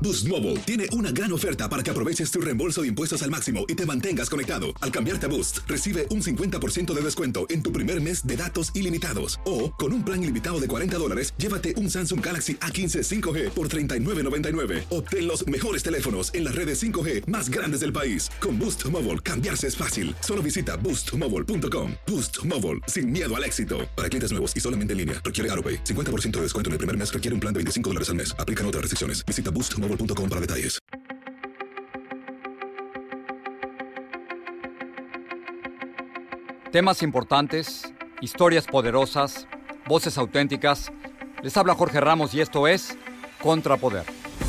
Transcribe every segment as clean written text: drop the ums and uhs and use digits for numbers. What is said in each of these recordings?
Boost Mobile tiene una gran oferta para que aproveches tu reembolso de impuestos al máximo y te mantengas conectado. Al cambiarte a Boost, recibe un 50% de descuento en tu primer mes de datos ilimitados. O, con un plan ilimitado de $40, llévate un Samsung Galaxy A15 5G por $39.99. Obtén los mejores teléfonos en las redes 5G más grandes del país. Con Boost Mobile, cambiarse es fácil. Solo visita boostmobile.com. Boost Mobile, sin miedo al éxito. Para clientes nuevos y solamente en línea, requiere AroPay. 50% de descuento en el primer mes requiere un plan de $25 al mes. Aplican otras restricciones. Visita boostmobile.com para detalles. Temas importantes, historias poderosas, voces auténticas. Les habla Jorge Ramos y esto es Contrapoder.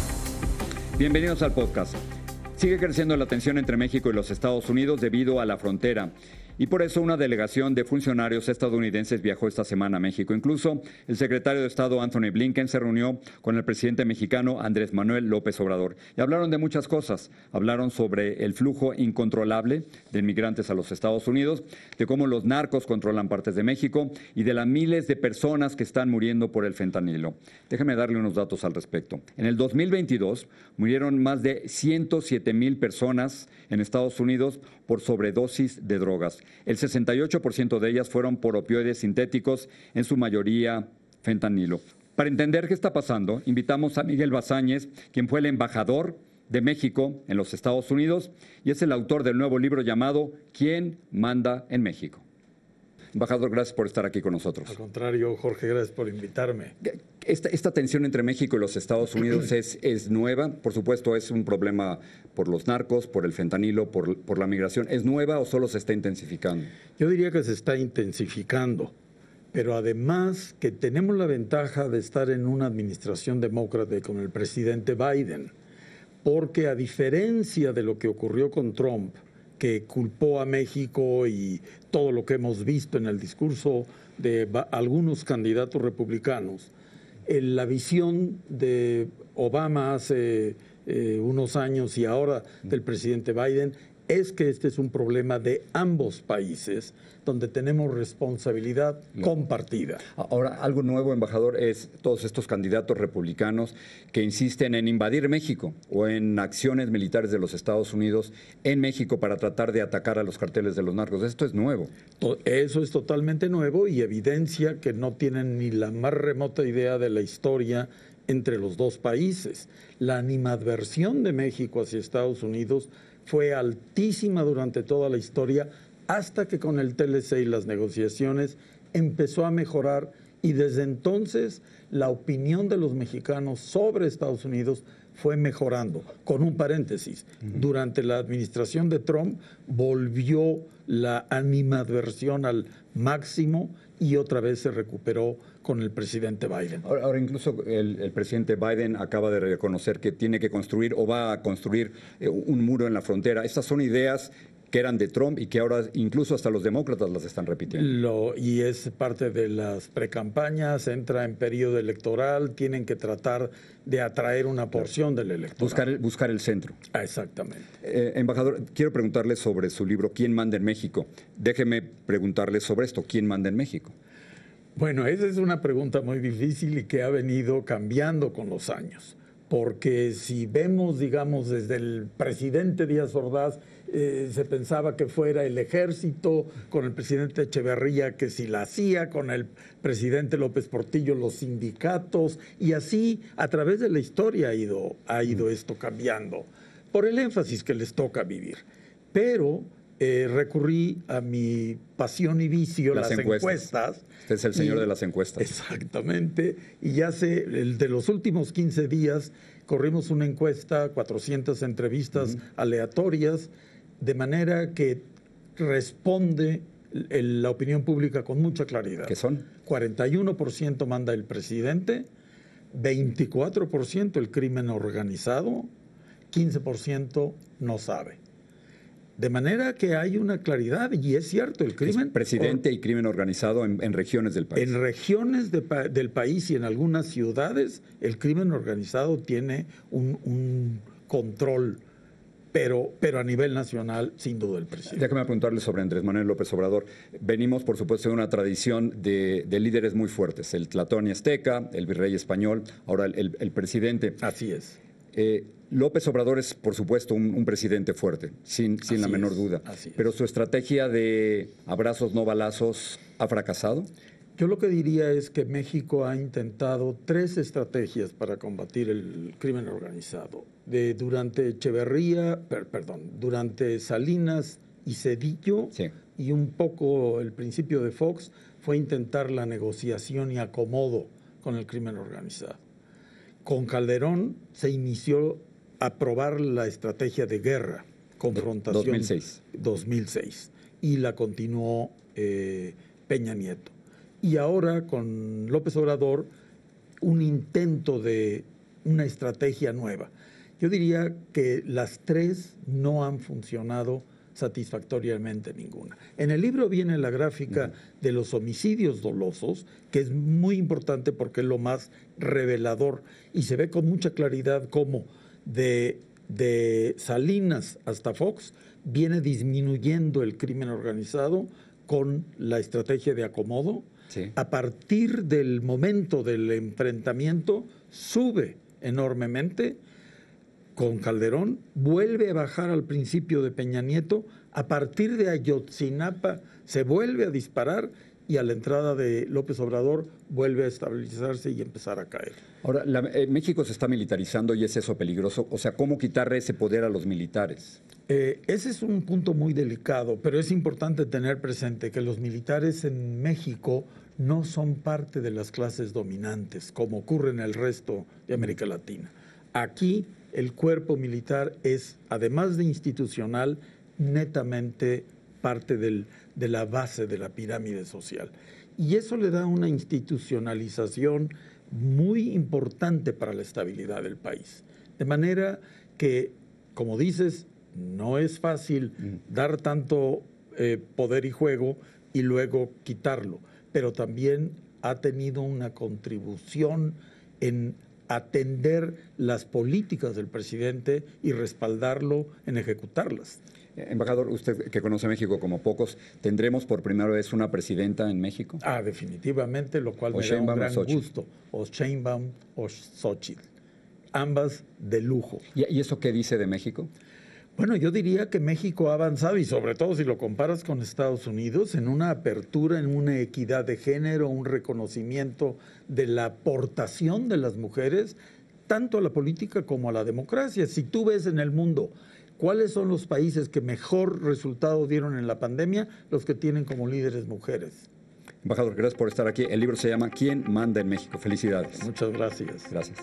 Bienvenidos al podcast. Sigue creciendo la tensión entre México y los Estados Unidos debido a la frontera. Y por eso una delegación de funcionarios estadounidenses viajó esta semana a México. Incluso el secretario de Estado Antony Blinken se reunió con el presidente mexicano Andrés Manuel López Obrador. Y hablaron de muchas cosas. Hablaron sobre el flujo incontrolable de inmigrantes a los Estados Unidos, de cómo los narcos controlan partes de México y de las miles de personas que están muriendo por el fentanilo. Déjeme darle unos datos al respecto. En el 2022 murieron más de 107,000 personas en Estados Unidos por sobredosis de drogas. El 68% de ellas fueron por opioides sintéticos, en su mayoría fentanilo. Para entender qué está pasando, invitamos a Miguel Bazáñez, quien fue el embajador de México en los Estados Unidos y es el autor del nuevo libro llamado ¿Quién manda en México? Embajador, gracias por estar aquí con nosotros. Al contrario, Jorge, gracias por invitarme. Esta tensión entre México y los Estados Unidos es nueva. Por supuesto, es un problema por los narcos, por el fentanilo, por la migración. ¿Es nueva o solo se está intensificando? Yo diría que se está intensificando, pero además que tenemos la ventaja de estar en una administración demócrata con el presidente Biden, porque a diferencia de lo que ocurrió con Trump, que culpó a México y todo lo que hemos visto en el discurso de algunos candidatos republicanos, la visión de Obama hace unos años y ahora del presidente Biden es que este es un problema de ambos países donde tenemos responsabilidad compartida. Ahora, algo nuevo, embajador, es todos estos candidatos republicanos que insisten en invadir México o en acciones militares de los Estados Unidos en México para tratar de atacar a los carteles de los narcos. Esto es nuevo. Eso es totalmente nuevo y evidencia que no tienen ni la más remota idea de la historia entre los dos países. La animadversión de México hacia Estados Unidos fue altísima durante toda la historia hasta que con el TLC y las negociaciones empezó a mejorar y desde entonces la opinión de los mexicanos sobre Estados Unidos fue mejorando. Con un paréntesis, durante la administración de Trump volvió la animadversión al máximo y otra vez se recuperó con el presidente Biden. Ahora incluso el presidente Biden acaba de reconocer que tiene que construir o va a construir un muro en la frontera. Estas son ideas que eran de Trump y que ahora incluso hasta los demócratas las están repitiendo. Y es parte de las precampañas, entra en periodo electoral, tienen que tratar de atraer una porción del electorado. Buscar el centro. Exactamente. Embajador, quiero preguntarle sobre su libro ¿Quién manda en México? Déjeme preguntarle sobre esto, ¿quién manda en México? Bueno, esa es una pregunta muy difícil y que ha venido cambiando con los años. Porque si vemos, digamos, desde el presidente Díaz Ordaz, se pensaba que fuera el ejército, con el presidente Echeverría que si la hacía, con el presidente López Portillo los sindicatos, y así a través de la historia ha ido esto cambiando, por el énfasis que les toca vivir. Pero recurrí a mi pasión y vicio, las encuestas. Usted es el señor de las encuestas. Exactamente. Y ya sé, de los últimos 15 días corrimos una encuesta, 400 entrevistas aleatorias, de manera que responde la opinión pública con mucha claridad. ¿Qué son? 41% manda el presidente, 24% el crimen organizado, 15% no sabe. De manera que hay una claridad, y es cierto, el crimen... Presidente y crimen organizado en regiones del país. En regiones del país y en algunas ciudades, el crimen organizado tiene un control, pero a nivel nacional, sin duda, el presidente. Déjame preguntarle sobre Andrés Manuel López Obrador. Venimos, por supuesto, de una tradición de líderes muy fuertes. El Tlatoani azteca, el virrey español, ahora el presidente. Así es. López Obrador es, por supuesto, un presidente fuerte, sin la menor duda. Pero su estrategia de abrazos no balazos ha fracasado. Yo lo que diría es que México ha intentado 3 estrategias para combatir el crimen organizado. Durante Salinas y Zedillo, sí, y un poco el principio de Fox, fue intentar la negociación y acomodo con el crimen organizado. Con Calderón se inició a probar la estrategia de guerra, confrontación. 2006. Y la continuó Peña Nieto. Y ahora con López Obrador, un intento de una estrategia nueva. Yo diría que las 3 no han funcionado satisfactoriamente ninguna. En el libro viene la gráfica de los homicidios dolosos, que es muy importante porque es lo más revelador y se ve con mucha claridad cómo de Salinas hasta Fox viene disminuyendo el crimen organizado con la estrategia de acomodo. Sí. A partir del momento del enfrentamiento sube enormemente con Calderón, vuelve a bajar al principio de Peña Nieto, a partir de Ayotzinapa se vuelve a disparar y a la entrada de López Obrador vuelve a estabilizarse y empezar a caer. Ahora, México se está militarizando y es eso peligroso. O sea, ¿cómo quitarle ese poder a los militares? Ese es un punto muy delicado, pero es importante tener presente que los militares en México no son parte de las clases dominantes, como ocurre en el resto de América Latina. Aquí el cuerpo militar es, además de institucional, netamente parte de la base de la pirámide social. Y eso le da una institucionalización muy importante para la estabilidad del país. De manera que, como dices, no es fácil dar tanto poder y juego y luego quitarlo, pero también ha tenido una contribución en atender las políticas del presidente y respaldarlo en ejecutarlas. Embajador, usted que conoce México como pocos, ¿tendremos por primera vez una presidenta en México? Definitivamente, lo cual me da un gran gusto. O Sheinbaum o Xochitl. Ambas de lujo. ¿Y eso qué dice de México? Bueno, yo diría que México ha avanzado, y sobre todo si lo comparas con Estados Unidos, en una apertura, en una equidad de género, un reconocimiento de la aportación de las mujeres, tanto a la política como a la democracia. Si tú ves en el mundo cuáles son los países que mejor resultado dieron en la pandemia, los que tienen como líderes mujeres. Embajador, gracias por estar aquí. El libro se llama ¿Quién manda en México? Felicidades. Muchas gracias. Gracias.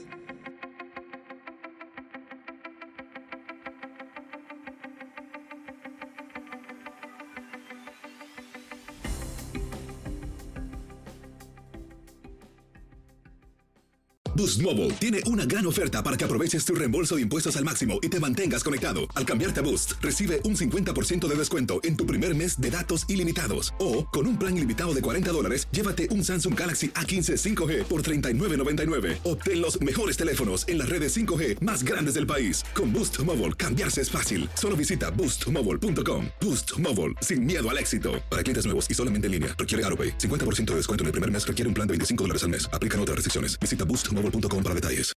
Boost Mobile tiene una gran oferta para que aproveches tu reembolso de impuestos al máximo y te mantengas conectado. Al cambiarte a Boost, recibe un 50% de descuento en tu primer mes de datos ilimitados. O, con un plan ilimitado de $40, llévate un Samsung Galaxy A15 5G por $39.99. Obtén los mejores teléfonos en las redes 5G más grandes del país. Con Boost Mobile, cambiarse es fácil. Solo visita boostmobile.com. Boost Mobile, sin miedo al éxito. Para clientes nuevos y solamente en línea. Requiere AutoPay. 50% de descuento en el primer mes. Requiere un plan de $25 al mes. Aplican otras restricciones. Visita boostmobile.com para detalles.